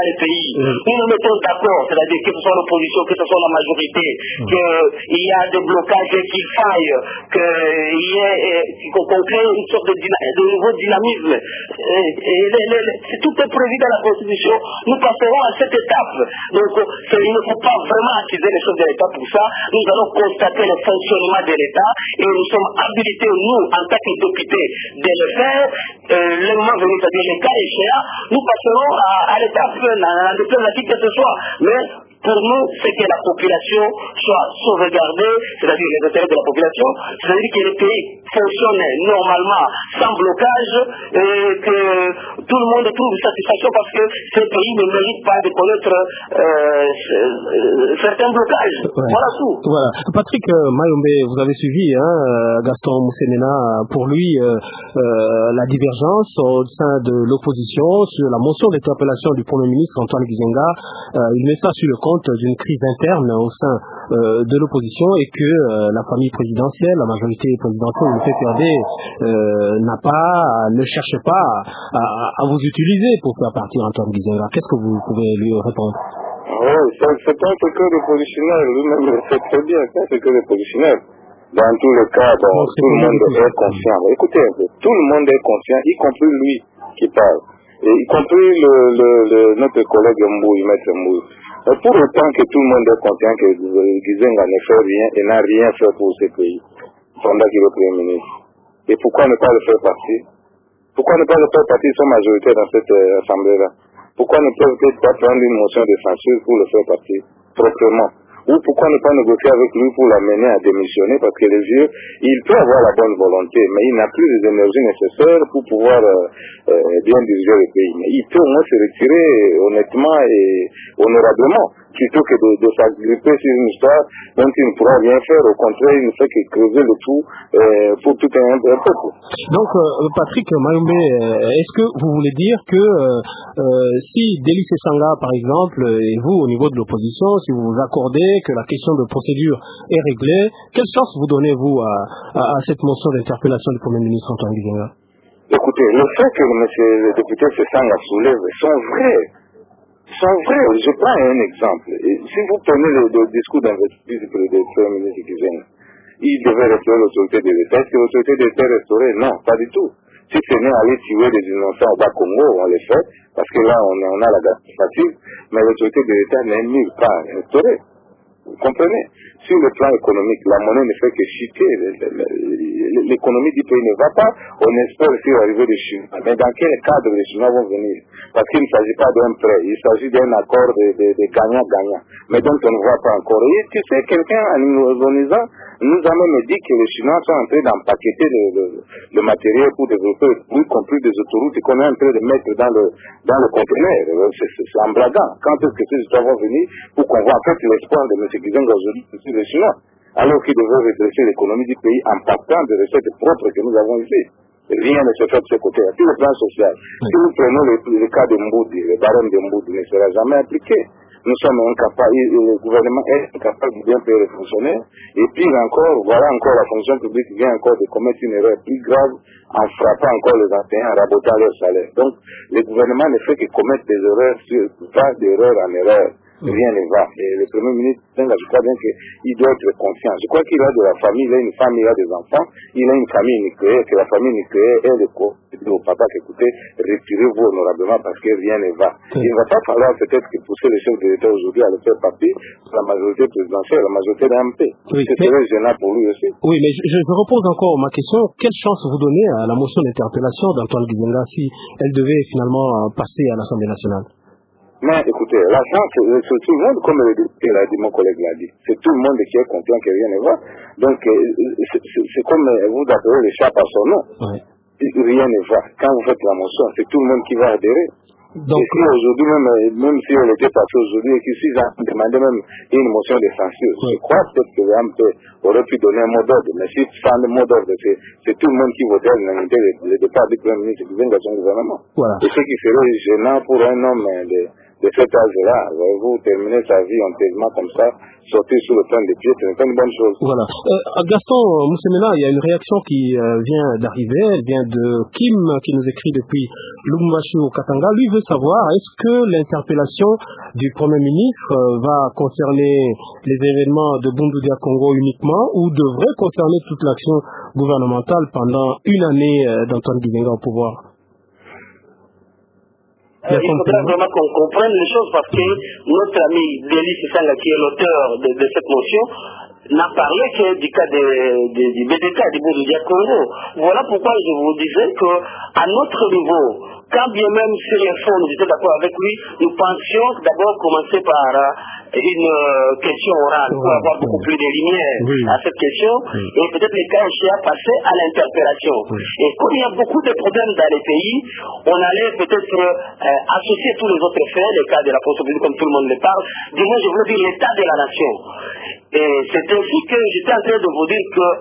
le pays. Mmh. Nous nous mettons d'accord, c'est-à-dire que ce soit l'opposition, que ce soit la majorité, mmh. qu'il y a des blocages qui faillent, qu'il y ait, qu'on crée une sorte de, de nouveau dynamisme. Et, et les, les, les, tout est prévu dans la Constitution. Nous passerons à cette étape. Donc, il ne faut pas vraiment accuser les choses de l'État pour ça. Nous allons constater le fonctionnement de l'État et nous sommes habilités, nous, en tant que députés, de le faire. Euh, le moment venu, c'est-à-dire les cas échéants, nous passerons à, à l'étape, à la diplomatique que ce soit. Mais pour nous, c'est que la population soit sauvegardée, c'est-à-dire les intérêts de la population, c'est-à-dire que le pays fonctionne normalement, sans blocage, et que tout le monde trouve satisfaction parce que ce pays ne mérite pas de connaître euh, certains blocages. Ouais. Voilà tout. Voilà. Patrick euh, Mayombe, vous avez suivi hein, Gaston Moussénena, pour lui, euh, euh, la divergence au sein de l'opposition sur la motion d'interpellation du Premier ministre Antoine Gizenga, euh, il met ça sur le compte d'une crise interne au sein euh, de l'opposition et que euh, la famille présidentielle, la majorité présidentielle, le P P R D, euh, n'a pas, ne cherche pas à, à, à vous utiliser pour faire partir Antoine Gizenga. Qu'est-ce que vous pouvez lui répondre? Oui, c'est un secret de positionnel, lui-même le sait très bien, c'est un secret de positionnel. Dans tous les cas, bon, bon, tout le monde est conscient. Écoutez un peu, tout le monde est conscient, y compris lui qui parle, et y compris le, le, le, notre collègue Mbouy, Maître Mbouy. Pour autant que tout le monde est conscient que Gizenga ne fait rien et n'a rien fait pour ce pays, pendant qu'il est Premier ministre. Et pourquoi ne pas le faire partir? Pourquoi ne pas le faire partir sans majorité dans cette euh, assemblée-là? Pourquoi ne peut-être pas prendre une motion de censure pour le faire partir proprement? Ou pourquoi ne pas négocier avec lui pour l'amener à démissionner? Parce que les yeux, il peut avoir la bonne volonté, mais il n'a plus les énergies nécessaires pour pouvoir euh, euh, bien diriger le pays. Mais il peut au moins se retirer honnêtement et honorablement, plutôt que de, de s'agripper sur une histoire dont il ne pourra rien faire. Au contraire, il ne fait que creuser le tout euh, pour tout un, un peuple. Donc, euh, Patrick Mayombe, est-ce que vous voulez dire que euh, euh, si Délice Sanga, par exemple, et vous, au niveau de l'opposition, si vous vous accordez que la question de procédure est réglée, quelle chance vous donnez-vous à, à, à cette motion d'interpellation du Premier ministre Antoine Gizenga? Écoutez, le fait que M. le député Sanga soulève sont vrais. sont vrais. Je prends un exemple. Et si vous prenez le, le discours d'investiture du Premier ministre Gizenga, il devait restaurer l'autorité de l'État. Est-ce que l'autorité de l'État est restaurée? Non, pas du tout. Si ce n'est aller tuer des innocents au Bas-Congo, on le fait, parce que là, on, on a la garantie facile, mais l'autorité de l'État n'est nulle part restaurée. Vous comprenez? Sur le plan économique, la monnaie ne fait que chuter. L'économie du pays ne va pas. On espère aussi arriver des Chinois. Mais dans quel cadre les Chinois vont venir? Parce qu'il ne s'agit pas d'un prêt, il s'agit d'un accord de, de, de gagnant-gagnant. Mais donc on ne voit pas encore. Et tu sais, quelqu'un en nous organisant nous a même dit que les Chinois sont en train d'empaqueter le, le, le matériel pour développer, y compris des autoroutes qu'on est en train de mettre dans le, dans le conteneur. C'est embrassant. Quand est-ce que ces histoires vont venir pour qu'on voit en fait l'espoir de M. Gizenga aujourd'hui sur les Chinois, alors qu'il devrait redresser l'économie du pays en partant des recettes propres que nous avons ici. Rien ne se fait de ce côté. Sur le plan social, oui. Si nous prenons le, le cas de Mboudi, le baron de Mboudi ne sera jamais appliqué. Nous sommes incapables, le gouvernement est incapable de bien payer les fonctionnaires. Et puis encore, voilà encore la fonction publique vient encore de commettre une erreur plus grave en frappant encore les enseignants, en rabotant leur salaire. Donc, le gouvernement ne fait que commettre des erreurs, sur, pas d'erreur en erreur. Rien ne va. Et le Premier ministre, je crois bien qu'il doit être conscient. Je crois qu'il a de la famille, il a une femme, il a des enfants, il a une famille nucléaire, que la famille nucléaire est le corps. Il dit au papa qu'écoutez, retirez-vous honorablement parce que rien ne va. Il ne va pas falloir peut-être que pousser le chef de l'État aujourd'hui à le faire partie de la majorité présidentielle, la majorité de l'A M P. Oui, ce serait gênant pour lui aussi. Oui, mais je, je repose encore ma question. Quelle chance vous donnez à la motion d'interpellation d'Antoine Gizenga si elle devait finalement passer à l'Assemblée nationale? Mais écoutez, la chance, c'est tout le monde, comme l'a dit mon collègue l'a dit, c'est tout le monde qui est content que rien ne va. Donc, c'est comme vous appelez le chat par son nom. Oui. Rien ne va. Quand vous faites la motion, c'est tout le monde qui va adhérer. Donc, et si aujourd'hui, même, même si on était passé aujourd'hui, et qu'ici, j'ai demandé même une motion de censure, oui. Je crois peut-être que l'A M P aurait pu donner un mot d'ordre, mais si sans le mot d'ordre, c'est tout le monde qui votait à l'unanimité le départ du Premier ministre qui vient de son gouvernement. Voilà. Et ce qui serait gênant pour un homme de de cet âge-là, voyez-vous, terminer sa vie entièrement comme ça, sortir sur le plan des pieds, ce n'est pas une bonne chose. Voilà. Euh, Gaston Moussemena, il y a une réaction qui euh, vient d'arriver, elle vient de Kim, qui nous écrit depuis Lubumbashi au Katanga. Lui veut savoir, est-ce que l'interpellation du Premier ministre euh, va concerner les événements de Bundu Dia Congo uniquement ou devrait concerner toute l'action gouvernementale pendant une année euh, d'Antoine Gizenga au pouvoir? Euh, il faudra vraiment qu'on comprenne les choses parce que notre ami Deli Sissanga, qui est l'auteur de, de cette motion, n'a parlé que du cas de, de, du B D K, du Bundu Dia Congo. Voilà pourquoi je vous disais qu'à notre niveau, quand bien même sur les fonds nous étions d'accord avec lui, nous pensions d'abord commencer par euh, une euh, question orale pour ouais, avoir beaucoup ouais. plus de lumière oui. à cette question oui. et peut-être les cas échéants passer à l'interpellation. Oui. Et comme il y a beaucoup de problèmes dans les pays, on allait peut-être euh, associer tous les autres faits, les cas de la possibilité comme tout le monde le parle, du moins je voulais dire l'état de la nation. Et c'est ainsi que j'étais en train de vous dire que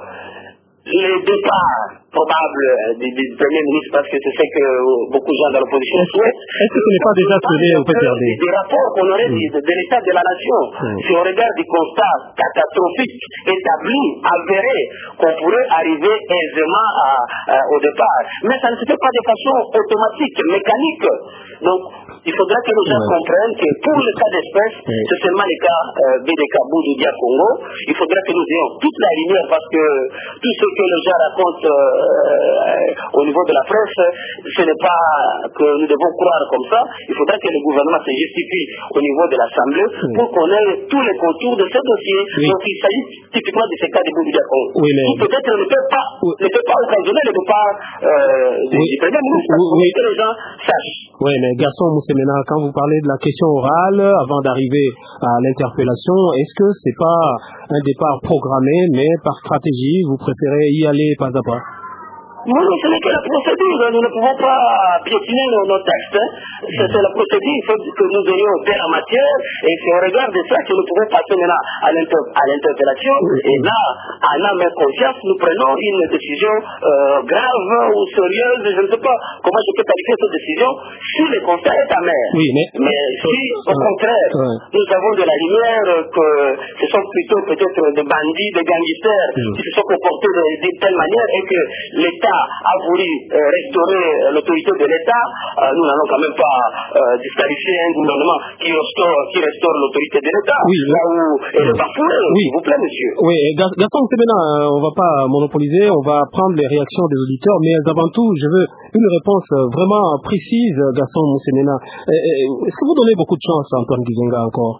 les départs probables du, du Premier ministre, parce que c'est ce que beaucoup de gens dans l'opposition souhaitent. Est-ce que ce n'est pas déjà sonné au P P R D? Des rapports qu'on aurait dit de, de l'état de la nation, mm. si on regarde des constats catastrophiques établis, avérés, qu'on pourrait arriver aisément à, à, au départ. Mais ça ne se fait pas de façon automatique, mécanique. Donc, il faudra que les gens ouais. comprennent que pour le cas d'espèce, ouais. c'est seulement le cas euh, B D K Bundu Dia Congo. Il faudra que nous ayons toute la lumière parce que tout ce que les gens racontent euh, au niveau de la presse, ce n'est pas que nous devons croire comme ça. Il faudra que le gouvernement se justifie au niveau de l'Assemblée oui. pour qu'on ait tous les contours de ce dossier. Oui. Donc il s'agit typiquement de ce cas de Bundu Dia Congo. Oui, mais... qui peut-être ne peut pas, oui. ne peut pas occasionner le départ euh, du oui. Premier ministre oui. pour oui. que les gens sachent. Oui, mais Gaston Moussemena, quand vous parlez de la question orale, avant d'arriver à l'interpellation, est-ce que c'est pas un départ programmé, mais par stratégie, vous préférez y aller pas à pas? Non, ce n'est que la procédure. Nous ne pouvons pas piétiner nos, nos textes. C'est la procédure. Il faut que nous ayons terre en matière. Et si on regarde ça, que nous pouvons passer maintenant à l'interpellation. Et là, en âme et conscience, nous prenons une décision euh, grave ou sérieuse. Je ne sais pas comment je peux qualifier cette décision si le constat est amer. Oui, mais... mais si, au contraire, ouais. nous avons de la lumière que ce sont plutôt peut-être des bandits, des gangsters mmh. qui se sont comportés d'une telle manière et que l'État a voulu euh, restaurer euh, l'autorité de l'État, euh, nous n'allons quand même pas euh, disqualifier un gouvernement qui restaure, qui restaure l'autorité de l'État, oui, là où elle est bafouée, oui. s'il vous plaît, monsieur. Oui, Gaston Moussemena, on ne va pas monopoliser, on va prendre les réactions des auditeurs, mais avant tout, je veux une réponse vraiment précise, Gaston Moussemena. Est-ce que vous donnez beaucoup de chance à Antoine Gizenga encore?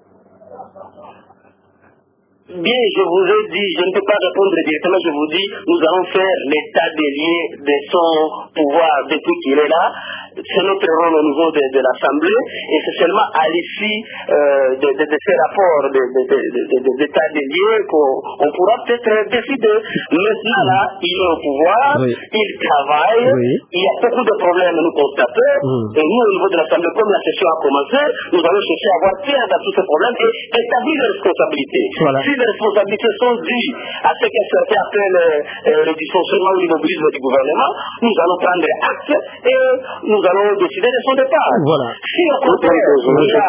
Bien, je vous ai dit, je ne peux pas répondre directement, je vous dis, nous allons faire l'état des lieux de son pouvoir depuis qu'il est là. C'est notre rôle au niveau de, de l'Assemblée et c'est seulement à l'issue euh, de, de, de ces rapports d'état de, de, de, de, de des lieux qu'on pourra peut-être décider. Maintenant là, il est au pouvoir, oui. il travaille, oui. il y a beaucoup de problèmes à nous constater mm. et nous au niveau de l'Assemblée, comme la session a commencé, nous allons chercher à voir clair dans tous ces problèmes et établir les responsabilités. Voilà. Si les responsabilités sont dues à ce que certains appellent euh, le dysfonctionnement ou l'immobilisme du gouvernement, nous allons prendre acte et nous allons décider de son départ. Voilà. Si au contraire, il y a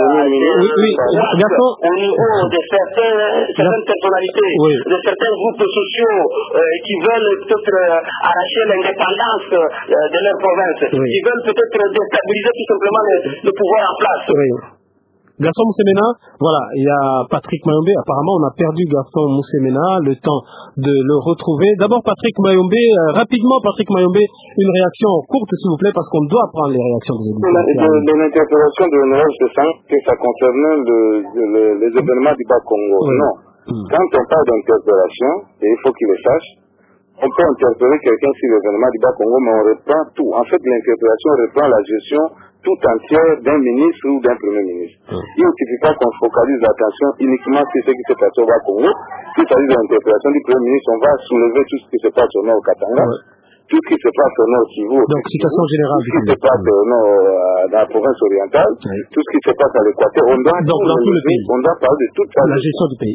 au niveau de certains, certaines personnalités, oui. de certains groupes sociaux euh, qui veulent peut-être euh, arracher l'indépendance euh, de leur province, oui. qui veulent peut-être déstabiliser tout simplement le, le pouvoir en place. Oui. Gaston Moussemena, voilà, il y a Patrick Mayombe, apparemment on a perdu Gaston Moussemena, le temps de le retrouver. D'abord Patrick Mayombe, euh, rapidement Patrick Mayombe, une réaction courte s'il vous plaît, parce qu'on doit prendre les réactions des auditeurs. De, de, de l'interpellation de l'honorable, je sens que ça concernait le, le, les événements du Bas-Congo. Oui. Non. Mmh. Quand on parle d'interpellation, et il faut qu'il le sache, on peut interpeller quelqu'un sur l'événement du Bas-Congo, mais on reprend tout. En fait, l'interpellation reprend la gestion tout entière d'un ministre ou d'un premier ministre. Mmh. Il ne suffit pas qu'on focalise l'attention uniquement sur ce qui se passe au Bas-Congo. S'il s'agit de l'interpellation du premier ministre, on va soulever tout ce qui se passe au nord au Katanga, mmh. tout ce qui se passe au nord au Kivu, donc situation générale, tout ce qui se passe au nord euh, dans la province orientale, mmh. tout ce qui se passe à l'Équateur. On doit, donc, dans tout le pays. On doit parler de toute la gestion du pays.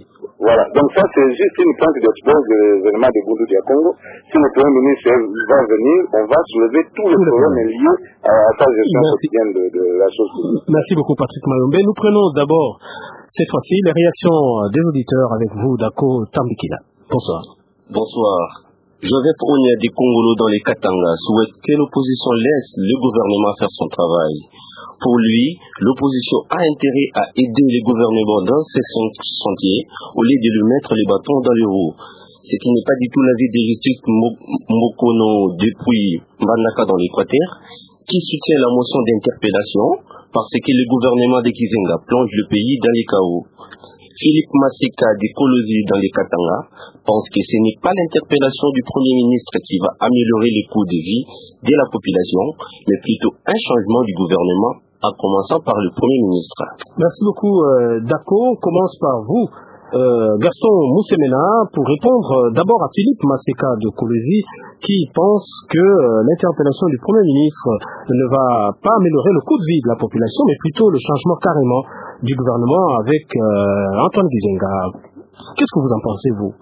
Voilà, donc ça c'est juste une pointe d'expose de l'événement de Bundu du Congo. Si le Premier ministre va venir, on va soulever tous les problèmes liés à, à sa gestion Merci. quotidienne de, de la chose. Merci beaucoup Patrick Mayombe. Nous prenons d'abord cette fois-ci les réactions des auditeurs avec vous, Dako Tambikila. Bonsoir. Bonsoir. Joseph Onia des Congolo dans les Katanga souhaite que l'opposition laisse le gouvernement faire son travail. Pour lui, l'opposition a intérêt à aider le gouvernement dans ses chantiers au lieu de lui mettre les bâtons dans les roues. Ce qui n'est pas du tout l'avis de Justice Mokono depuis Mbandaka dans l'Équateur, qui soutient la motion d'interpellation parce que le gouvernement de Kizenga plonge le pays dans les chaos. Philippe Maseka de Kolosi dans les Katanga pense que ce n'est pas l'interpellation du Premier ministre qui va améliorer les coûts de vie de la population, mais plutôt un changement du gouvernement, en commençant par le Premier ministre. Merci beaucoup, euh, Dako. On commence par vous, euh, Gaston Moussemena, pour répondre euh, d'abord à Philippe Maseka de Kolosi, qui pense que euh, l'interpellation du Premier ministre ne va pas améliorer le coût de vie de la population, mais plutôt le changement carrément du gouvernement avec euh, Antoine Gizenga. Qu'est-ce que vous en pensez, vous?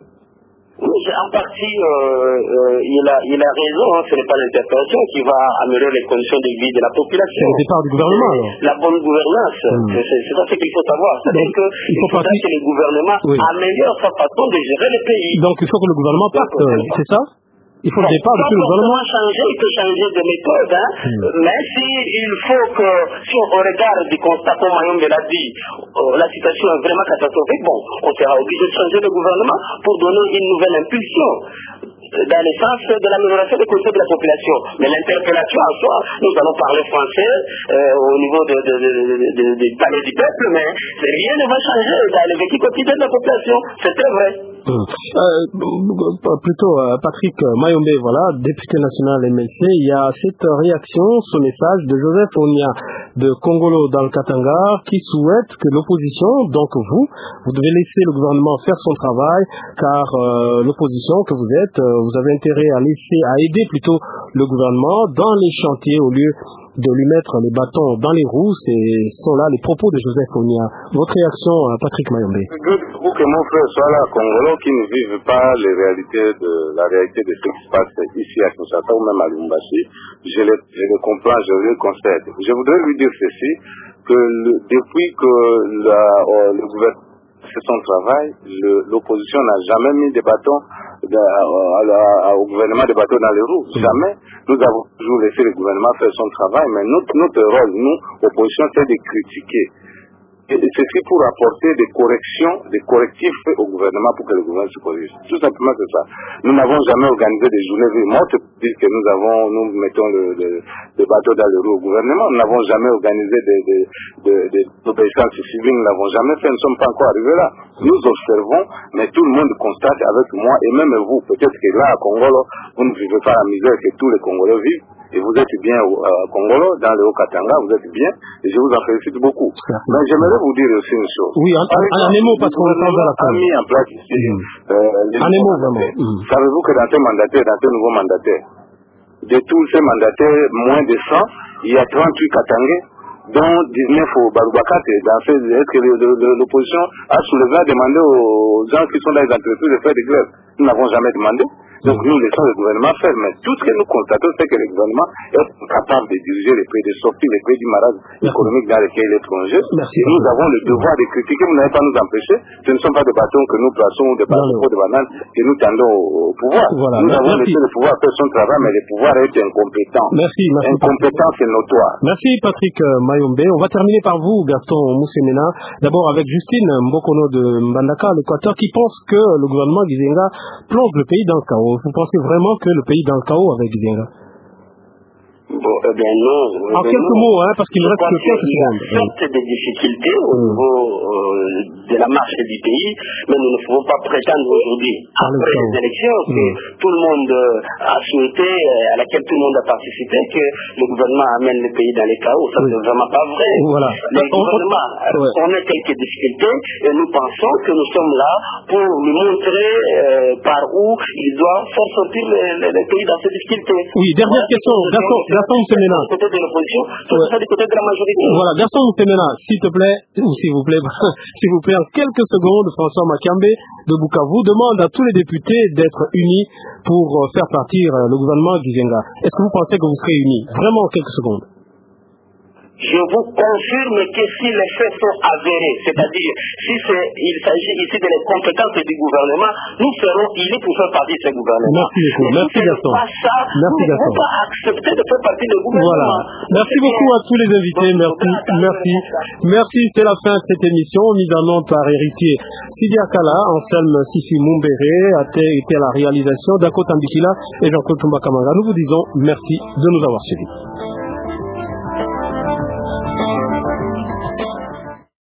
En partie, euh, euh, il, a, il a raison, hein, ce n'est pas l'interpellation qui va améliorer les conditions de vie de la population. C'est le départ du gouvernement, alors. La bonne gouvernance, mmh. c'est, c'est ça ce qu'il faut savoir. C'est-à-dire qu'il faut faudra que le gouvernement oui. améliore sa façon de gérer le pays. Donc il faut que le gouvernement parte, Donc, c'est ça? Il faut bon, le départ depuis le gouvernement. Changer, il peut changer de méthode, hein. mmh. mais si il faut que, si on regarde du constat comme Mayombe l'a dit, euh, la situation est vraiment catastrophique, bon, on sera obligé de changer le gouvernement pour donner une nouvelle impulsion dans le sens de l'amélioration des conditions de la population. Mais l'interpellation en soi, nous allons parler français euh, au niveau du de, de, de, de, de, palais du peuple, mais rien ne va changer dans le vécu quotidien de la population. C'est très vrai. Mmh. Euh, plutôt euh, Patrick Mayombe, voilà, député national M L C, il y a cette réaction, ce message de Joseph Onia de Congolo dans le Katanga qui souhaite que l'opposition, donc vous, vous devez laisser le gouvernement faire son travail car euh, l'opposition que vous êtes, euh, vous avez intérêt à laisser, à aider plutôt le gouvernement dans les chantiers au lieu de lui mettre les bâtons dans les roues. Ce sont là les propos de Joseph Onia. Votre réaction, Patrick Mayombe? Pour que mon frère soit là, Congolais, qui ne vivent pas les réalités de, la réalité de ce qui se passe ici à Kinshasa ou même à Lumbashi, je le, je le comprends, je le concède. Je voudrais lui dire ceci, que le, depuis que la, euh, le gouvernement fait son travail, le, l'opposition n'a jamais mis des bâtons de, à, à, à, au gouvernement des bâtons dans les roues. Mmh. Jamais. Nous avons toujours laissé le gouvernement faire son travail, mais notre, notre rôle, nous, opposition, c'est de critiquer. Et ceci pour apporter des corrections, des correctifs au gouvernement pour que le gouvernement se corrige. Tout simplement c'est ça. Nous n'avons jamais organisé des journées mortes pour dire que nous avons, nous mettons le, le, le bateau dans le roues au gouvernement. Nous n'avons jamais organisé des, des, des, des obéissances civiles, nous n'avons jamais fait, nous ne sommes pas encore arrivés là. Nous observons, mais tout le monde constate avec moi, et même vous, peut-être que là à Congolo, vous ne vivez pas la misère que tous les Congolais vivent. Et vous êtes bien au euh, Congolo, dans le Haut-Katanga, vous êtes bien, et je vous en félicite beaucoup. Merci. Mais j'aimerais vous dire aussi une chose. Oui, en, en, en un mot, parce qu'on parle de la a mis en place ici. Mmh. Euh, en un mot, vraiment. Mmh. Savez-vous que dans ces mandataires, dans ces nouveaux mandataires, de tous ces mandataires, moins de cent, il y a trente-huit Katangais, dont dix-neuf au Baroubakate. Dans ces, est-ce que le, le, le, l'opposition a soulevé à demander aux gens qui sont dans les entreprises de faire des grèves? Nous n'avons jamais demandé. Donc nous laissons le gouvernement faire, mais tout ce que nous constatons, c'est que le gouvernement est capable de diriger les pays, de sortir les pays du marasme économique dans lequel il est plongé. Merci. Et nous avons le devoir de critiquer, vous n'allez pas nous empêcher. Ce ne sont pas des bâtons que nous plaçons ou des bâtons de bananes que nous tendons au, au pouvoir. Voilà. Nous avons Merci. laissé le pouvoir faire son travail, mais le pouvoir est incompétent. Merci. Merci. Incompétence est notoire. Merci Patrick Mayombe. On va terminer par vous, Gaston Moussemena. D'abord avec Justine Mbokono de Mbandaka, l'Équateur, qui pense que le gouvernement Gizenga plonge le pays dans le chaos. Vous pensez vraiment que le pays dans le chaos avec Gizenga? Bon, eh bien non. En eh quelques non. mots, hein, parce qu'il reste que quelques secondes. Il y a certes des difficultés au niveau euh, de la marche du pays, mais nous ne pouvons pas prétendre aujourd'hui, après les élections, que mmh. tout le monde a souhaité, à laquelle tout le monde a participé, que le gouvernement amène le pays dans les chaos. Ça, oui. C'est vraiment pas vrai. Voilà. Le gouvernement, ouais. on a quelques difficultés et nous pensons que nous sommes là pour lui montrer euh, par où il doit faire sortir le, le, le pays dans ces difficultés. Oui, dernière question. D'accord. Gaston Moussemena. Du côté de l'opposition, soit ouais. du côté de la majorité. Voilà, Gaston Moussemena, s'il te plaît, ou s'il vous plaît, s'il vous plaît, en quelques secondes, François Makambe de Bukavu demande à tous les députés d'être unis pour faire partir le gouvernement Gizenga. Est-ce que vous pensez que vous serez unis? Vraiment en quelques secondes. Je vous confirme que si les faits sont avérés, c'est-à-dire si il s'agit ici de les compétences du gouvernement, nous serons unis pour faire partie de ce gouvernement. Merci beaucoup. Merci Gaston. Ça, merci nous ne Gaston. pouvons pas accepter de faire partie du gouvernement. Voilà. Merci beaucoup à tous les invités. Merci. Merci. Merci. C'est la fin de cette émission mise en onde par héritier Sidi Akala, Anselme Sissi Mumbere, était à la réalisation, Dakota Mbikila et Jean-Claude Tumbakamanga. Nous vous disons merci de nous avoir suivis.